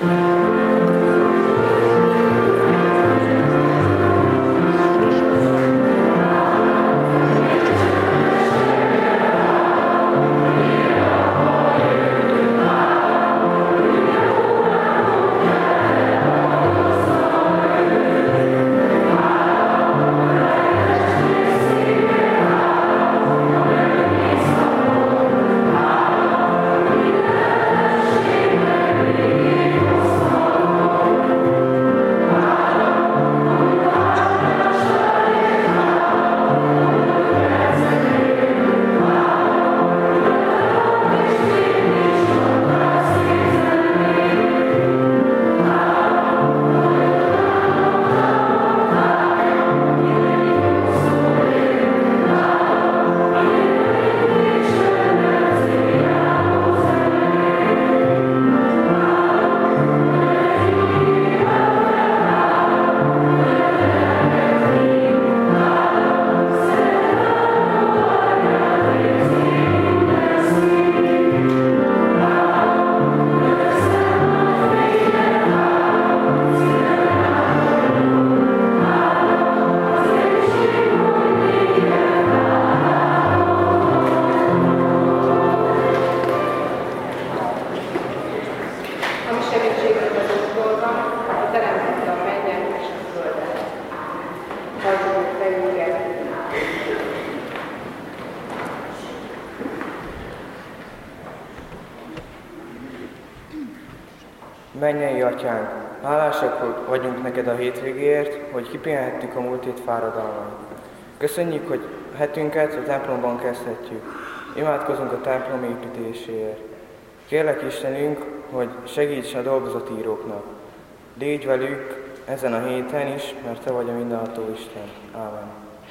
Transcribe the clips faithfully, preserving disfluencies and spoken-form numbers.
Mennyei Atyánk, hálásak vagyunk neked a hétvégéért, hogy kipihenhettük a múlt hét fáradalmait. Köszönjük, hogy hetünket a templomban kezdhetjük. Imádkozunk a templom építéséért. Kérlek Istenünk, hogy segíts a dolgozott íróknak. Légy velük ezen a héten is, mert Te vagy a mindenható Isten. Ámen.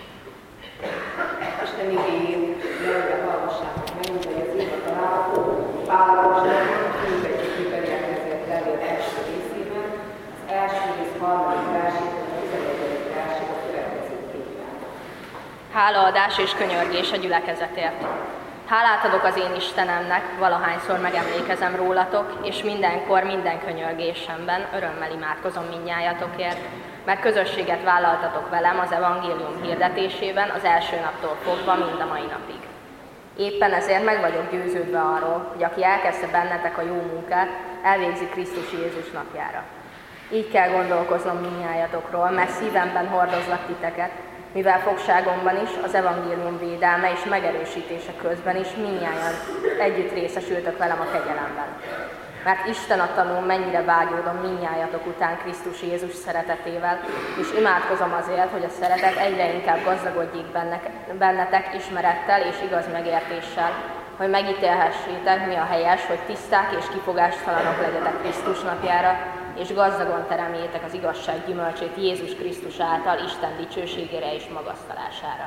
Isten igéjét, jövőre hallgassátok meg, mint hogy az éva található, Pálapostolban, könyvegyük kiterjedt ezért levél első részében, az első rész harmadik versét, a tizenegyedik versét a következőképpen. Hálaadás és könyörgés a gyülekezetért. Hálát adok az én Istenemnek, valahányszor megemlékezem rólatok, és mindenkor, minden könyörgésemben örömmel imádkozom mindnyájatokért, mert közösséget vállaltatok velem az evangélium hirdetésében az első naptól fogva mind a mai napig. Éppen ezért meg vagyok győződve arról, hogy aki elkezdte bennetek a jó munkát, elvégzi Krisztus Jézus napjára. Így kell gondolkoznom mindnyájatokról, mert szívemben hordozlak titeket, mivel fogságomban is, az evangélium védelme és megerősítése közben is mindnyájan együtt részesültök velem a kegyelemben. Mert Isten a tanul, mennyire vágyódom mindnyájatok után Krisztus Jézus szeretetével, és imádkozom azért, hogy a szeretet egyre inkább gazdagodjék bennetek ismerettel és igaz megértéssel, hogy megítélhessétek, mi a helyes, hogy tiszták és kifogástalanok legyetek Krisztus napjára, és gazdagon teremjétek az igazság gyümölcsét Jézus Krisztus által Isten dicsőségére és magasztalására.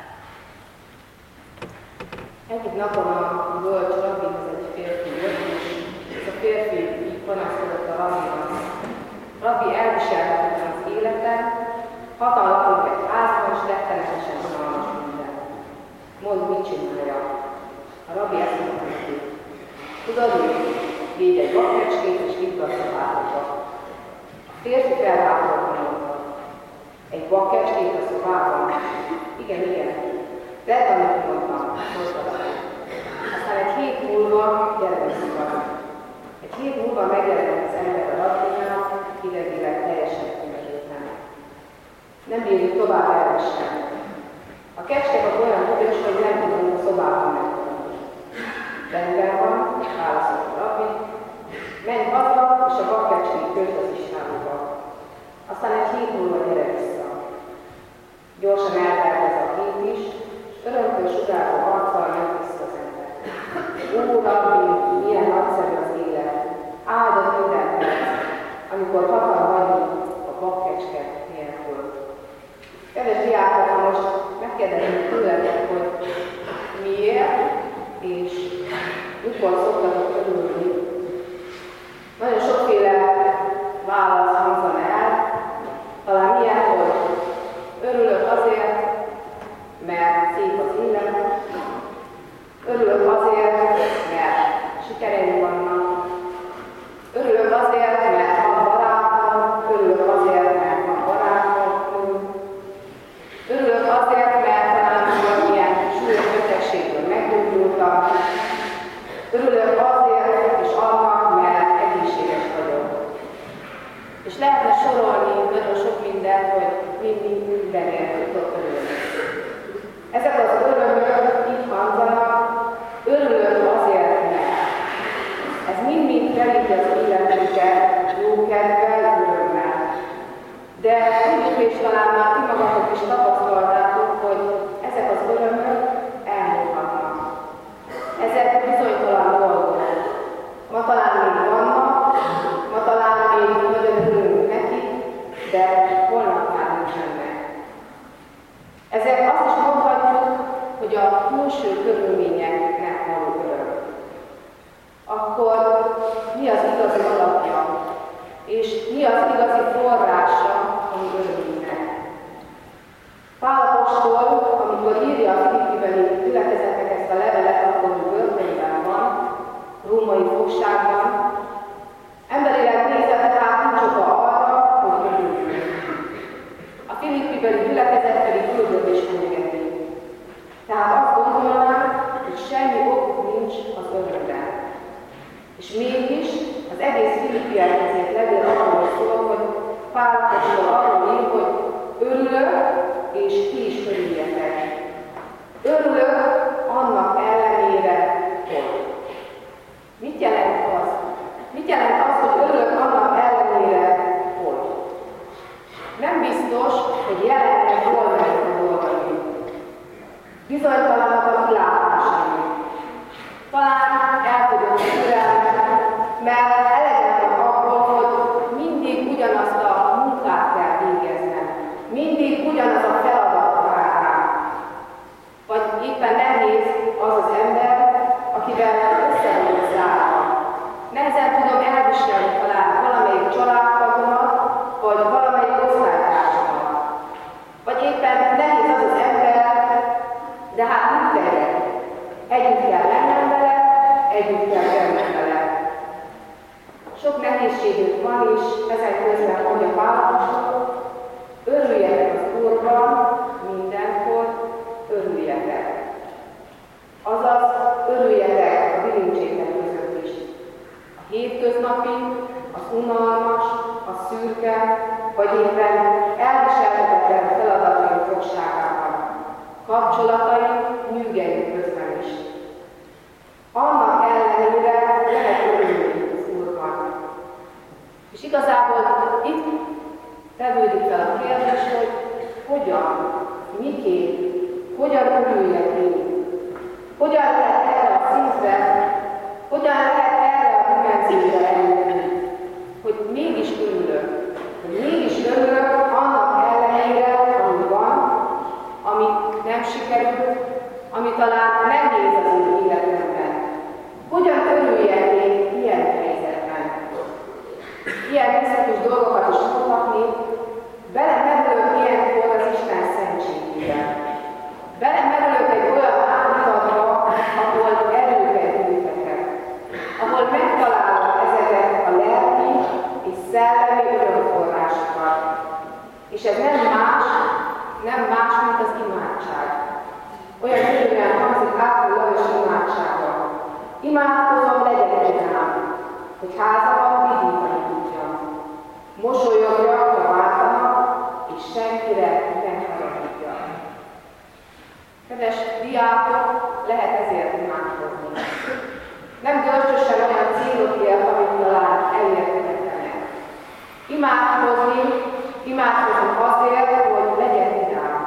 Egyik napon a bölcs rabbihoz egy férfi jött, és ez a férfi így panaszkodott a rabbinak. Rabbi, elviselhetetlen az életem, hatan lakunk egy házban, és rettenetesen unalmas minden. Mondd, mit csinálja? A rabbi ezt mondta neki. Tudod, hogy védj egy vakkecskét, és vidd azt a házba. A férfi felháborodva mondta. Egy vakkecskét a szobában? Igen, igen. Lehet, amit mondtam, mondta. Aztán egy hét múlva gyere vissza. Egy hét múlva megjelent az ember a rabbinál, idegileg teljesen tűnhetőtlen. Nem bírjuk tovább elviselni. A kecske olyan büdös, hogy nem tudunk a szobában megtanulni. Rendben van, válaszolt a rabbi, menj haza, és a vakkecskét költ az Istenbe. Aztán egy hét múlva gyere vissza. Gyorsan eltelt ez a hét is, és örömtől sugáró arccal jött vissza az ember. Ó, rabbi, milyen nagyszerű az élet! Áldott minden perc, amikor hatal vagyunk a vakkecske nélkül. Kedves diákok, ha most megkérdezzük tőletek, hogy miért és mikor szoktatok örülni. Nagyon sokféle válasz hangzana el, talán ilyen, hogy örülök azért, mert szép az illet, Ez mind-mind telíti az életünket jókedvel, örömmel. De tudjuk, és talán már ti magatok is tapasztaltátok, hogy ezek az örömök elmúlhatnak. Ezek bizonytalan dolgok. Ma talán még vannak, ma talán még nagyon örülünk neki, de holnap már nincsenek. Ezek azt is mondhatjuk, hogy a külső körülményeknek való öröm. Akkor mi az igazi alapja, és mi az igazi forrása a mi örömünknek? Pál apostol, amikor írja a Filippibeli gyülekezetnek ezt a levelet, akkor börtönben van, római fogságban. Emberileg nézve tehát nincs oka arra, hogy örüljünk. A Filippibeli gyülekezet pedig küldözés fenyegeti. Tehát azt gondolnám, hogy semmi okuk nincs az örömre. És mégis az egész Filippiekhez írt levél arról szól, hogy Pál apostol arról ír, hogy örülök, és ti is örüljetek. Örülök annak ellenére, hogy. Mit jelent az? Mit jelent az, hogy örülök annak ellenére, hogy? Nem biztos, hogy jelenleg jól megy a dolgaink. Bizonytalanak a kilátásaink. Talán elfogyott a türelmet, mert elegem van abból, hogy mindig ugyanazt a munkát kell végeznem. Mindig ugyanaz a feladat vár rám. Vagy éppen nehéz az az ember, akivel összevonul zárva. Nehezen tudom elviselni talán valamelyik családtagomat, vagy valamelyik osztálytársamat. Vagy éppen nehéz az az ember, de hát mit tegyek? Együtt kell lennem vele, együtt kell lennem vele. Sok nehézségünk van, és ezen közben mondja Pál apostol, örüljetek az Úrban, mindenkor örüljetek. Azaz, örüljetek a bilincsétek között is. A hétköznapi, az unalmas, a szürke, vagy éppen elviselhetetlen feladataink fogságában, kapcsolataink, nyűgeink közben is. Annak ellenére lehet örülni az Úrban. És igazából itt tevődik fel a kérdés, hogy hogyan, miként, hogyan örüljek én. Hogyan lehet erre a szintre, hogyan lehet erre a dimenzióra eljutni, hogy mégis örülök, hogy mégis örülök annak ellenére, ami van, ami nem sikerült, ami talán nehéz az én életemben. Hogyan örüljek én ilyen helyzetben? Ilyen visszatos dolgokat is mondhatni, belemerülök ilyenkor az Isten szentségében. Belemerülök egy olyan álladatba, ahol erőket gyűjtetek, ahol megtalálom ezeket a lelki és szellemi örömforrásokat. És ez nem más, nem más, mint az imádság. Olyan gyönyörűen hangzik Ákos Lajos imádsága. Imádkozom, legyen rám, hogy házamat vidítani tudjam. Mosolyogjak, ha váltanak, és senkire ne haragudjak. Kedves diákok, lehet ezért imádkozni. Nem görcsösen olyan célokért, amit talán elérhetetlenek. Imádkozni, imádkozom azért, hogy legyen vidám.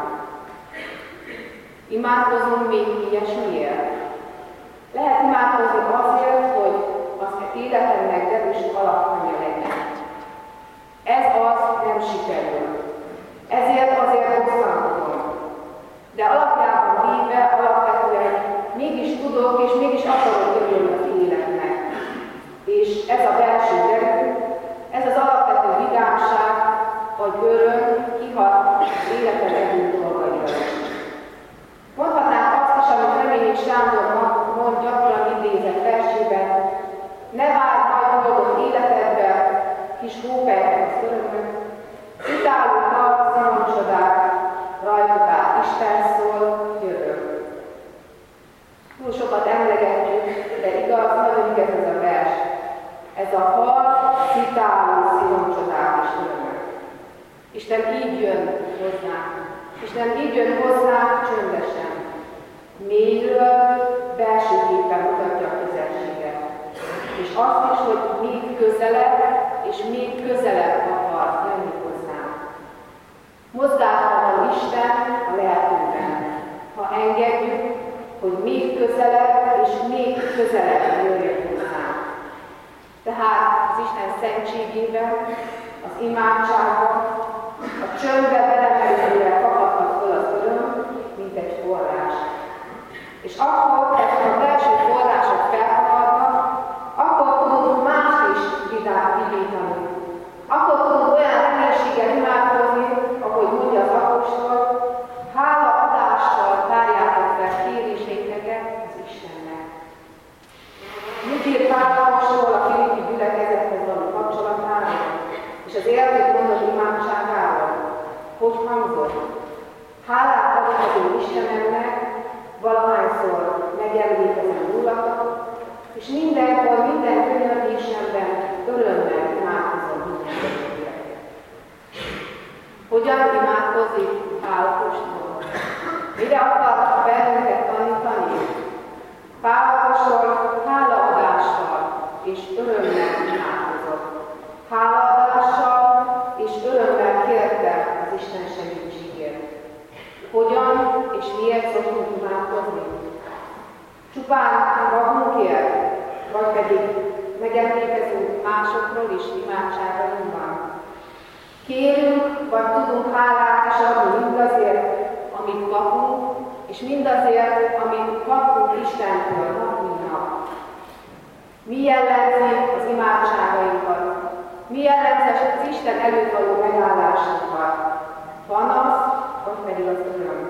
Imádkozom még ilyesmiért. Lehet imádkozni azért, hogy az életemnek derűs alapja legyen. Ez az nem sikerül. Ezért azért bosszankodom. De alapjában véve, alapvetően mégis tudok és mégis akarok örülni az életnek. És ez a belső derű, ez az alapvető vidámság, vagy öröm kihat az életem együtt dolgaira. Mondhatnánk azt is, amit Reményi Sándor mond gyakran idézett versében, ne várj nagy dolgot életedbe, kis hópelynek az örömök, utálunk a szomorúsodák, rajtuk át Isten szól, jövök. Túl sokat emlegetjük, de igaz, nagyon igaz ez a vers. Ez a hal, citáló szívoncsodák és örömök. Isten így jön hozzánk. Isten így jön hozzánk csöndesen. Mélyről, belső képen mutatja a közelséget. és azt is, hogy még közelebb és még közelebb akar lenni hozzánk. Mozgásban van Isten a lelkünkben, ha engedjük, hogy még közelebb és még közelebb jöjjön hozzánk. Tehát az Isten szentségében, az imádságban, a csöndbe belemelőzővel kaphatnak fel az öröm, mint egy forrás. És akkor ezt a belső források felkaphatnak, akkor tudunk mást is vidítani. Akkor tudunk olyan reménységgel imádkozni, ahogy mondja az apostol, hálaadással tárjátok fel kéréseiteket az Istennek. Mit ír Pál apostol a Filippi gyülekezethez való kapcsolatáról, és az értőt mondott imádságáról? Hogy hangzott? Hálát adok az én Istenemnek, valahányszor megemlékezem rólatok, és mindenkor, minden könyörgésemben örömmel imádkozom mindenkor. Hogyan imádkozik Pál apostol? Mire akar bennünket tanítani? Pál apostol hálaadással és örömmel imádkozott. Hálaadással és örömmel kérte az Isten segítségét. Hogyan és miért szoktunk imádkozni? Csupán magunkért, vagy pedig megemlékezünk másokról is imádságainkban. Kérünk, vagy tudunk hálát is adni mindazért, amit kapunk, és mindazért, amit kapunk Istentől nap, mint nap. Mi jellemzi az imádságainkat? Mi jellemzi az Isten előtt való megállásunkat? Panasz, vagy pedig az öröm?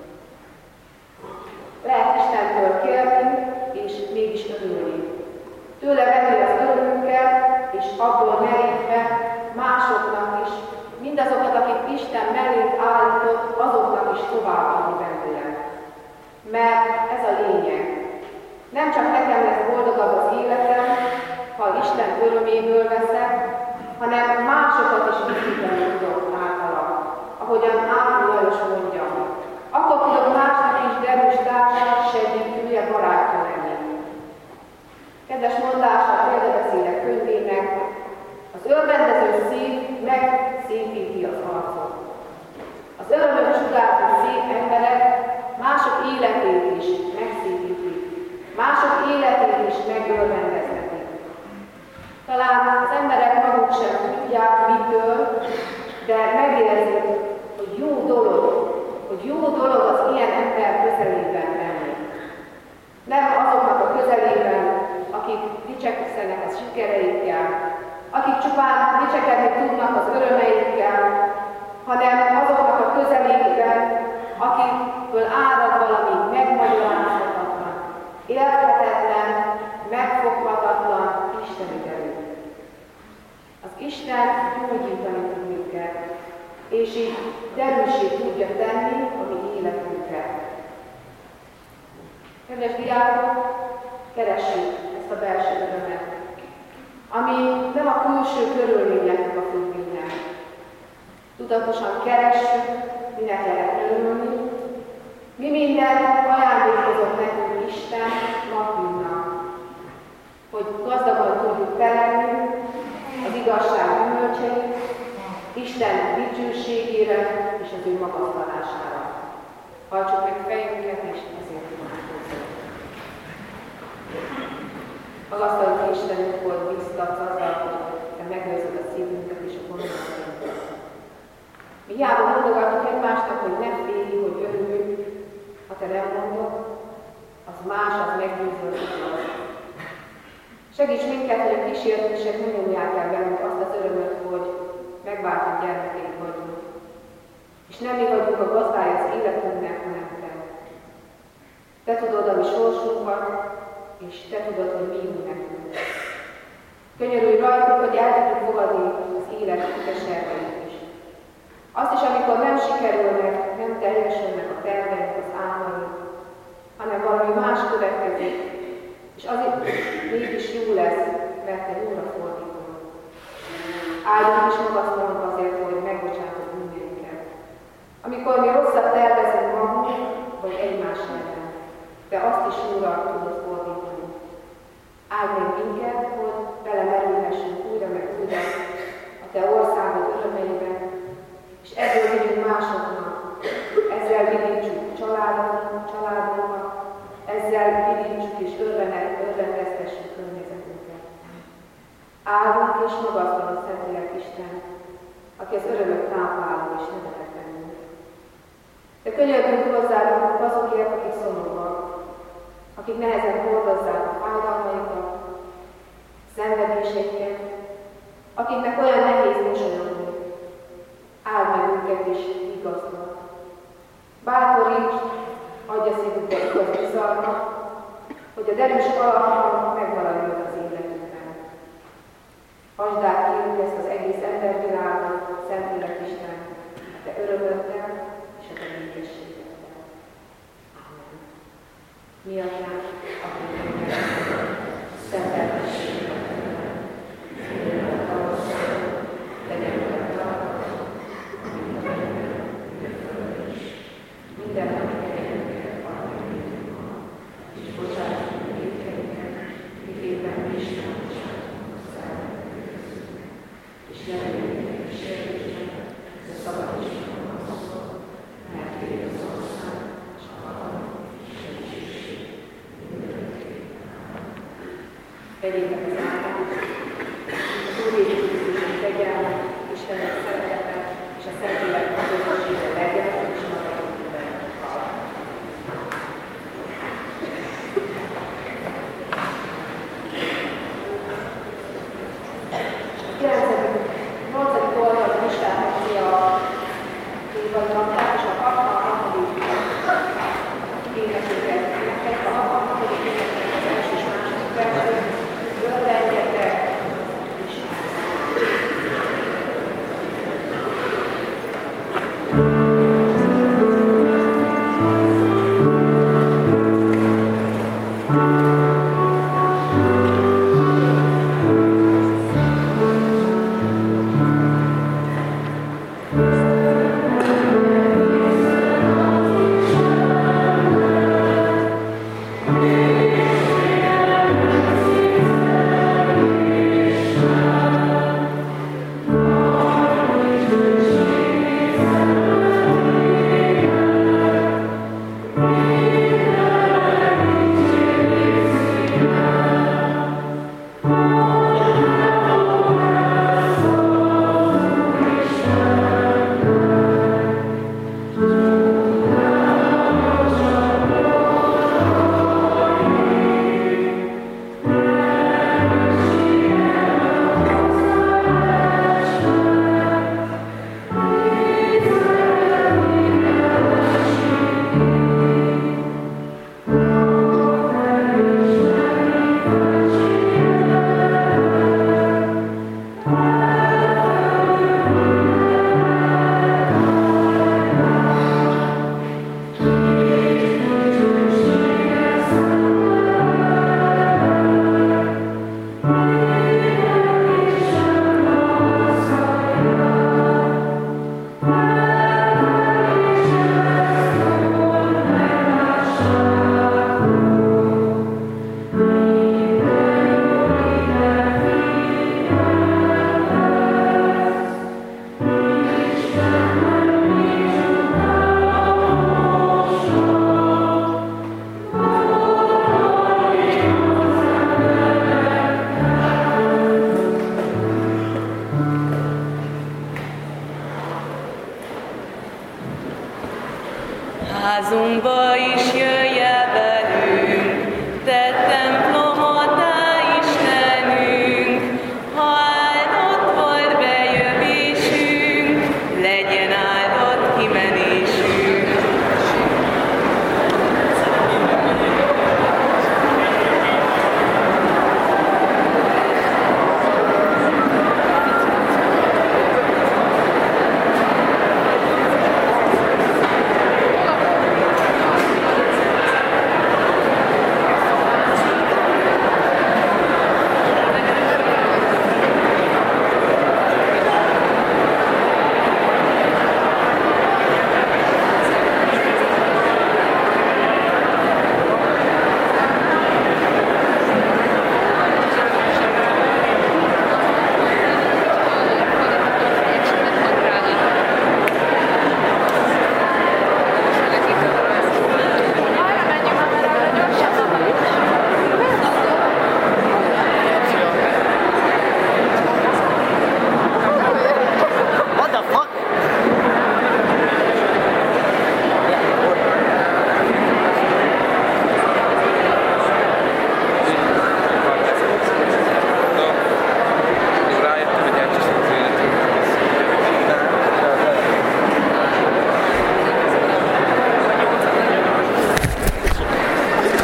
Lehet Istentől kérni, és mégis örülni. Tőle venni az örömünket, és abból merítve másoknak is, mindazokat, akik Isten mellénk állított, azoknak is továbbadni belőle. Mert ez a lényeg. Nem csak nekem lesz boldogabb az életem, ha Isten öröméből veszek, hanem másokat is visíteni tudok általa. Ahogyan Ákos Lajos mondja, akkor tudok másnak is derűs társa, segítője, barátja lenni. Kedves mondása a Példabeszédek könyvének, az örvendező szív megszépíti az arcot. Az örömöt sugárzó szép emberek mások életét is megszépítik, mások életét is megörvendezhetik. Talán az emberek maguk sem tudják mitől, de megérzik, hogy jó dolog, hogy jó dolog az ilyen ember közelében lenni. Nem azoknak a közelében, akik dicsekszenek a sikereikkel, akik csupán dicsekedni tudnak az örömeikkel, hanem azoknak a közelében, akikből árad valami megmagyarázhatatlan, érthetetlen, megfoghatatlan isteni erő. Az Isten gyógyítani tud minket, és így derűssé tudja tenni a mi életünket. Kedves diákok, keressük ezt a belső örömet, ami nem a külső körülményeknek a függvénye. Tudatosan keressük, minek lehet örülni, mi mindent ajándékozott nekünk Isten napjunknak, hogy gazdagon tudjuk teremni az igazság gyümölcseit, Isten dicsőségére és az ő magasztalására. Hajtsuk meg fejünket, és ezért imádkozzunk. Magasztalunk Istenünk, hogy biztatsz azzal, hogy Te megőrzöd a szívünket és a gondolatunkat. Mi hiába mondogatunk egymásnak, hogy ne félj, hogy örüljünk, ha Te nem mondod, az más, az meggyőző az igaz. Segíts minket, hogy a kísértések ne nyomják el bennünk azt az örömöt, hogy megváltott gyermekeid vagyunk. És nem mi vagyunk a gazdája az életünknek, hanem Te. Te tudod a mi sorsunkat, és Te tudod, hogy mi jó nekünk. Könyörülj rajtunk, hogy el tudjuk fogadni az élet keserveit is. Azt is, amikor nem sikerülnek, nem teljesülnek a terveink, az álmaink, hanem valami más következik, és azért mégis jó lesz, mert Te jóra fordítod. Áldunk is magasztalunk azért, hogy megbocsátod bűneinket. Amikor mi rosszat tervezünk magunk, vagy egymás ellen, Te azt is jóra tudod fordítani. Áld meg minket, hogy Áldunk és magasztalunk Szentlélek Isten, aki az örömök tápláló és nevelet bennünk. De könyörgünk hozzáadunk azokért, akik szomorúak, akik nehezen hordozzák a fájdalmaikat, szenvedéseiket, akiknek olyan nehéz mosolyogni. Áld meg őket is vigasztal. Bátoríts, adja szívükbe igaz bizalmat, hogy a derűs alapban megmaradjon az életünkben. Hasd át kérünk ezt az egész embervilágot, Szentlélek Isten, a te örömöddel és a te békességeddel. Amen. Mi atyánk, aki mindenben, szenteltességet benned, minden tavasszal, legyen megtartva, mint a mennyben, mint a földön is. Minden nap kegyelmünket ad meg mindannyian, és bocsáss meg vétkeinket, miképpen mi is megbocsátunk a szenvedők közül. És ne legyünk kísértésben, de szabadíts meg a rossztól, mert tiéd az ország, és a hatalom, és a dicsőség mindörökké. Vegyétek az áldást, az Úr Jézus Krisztus kegyelme, Istenek szeretete és a Szentlélek közössége legyen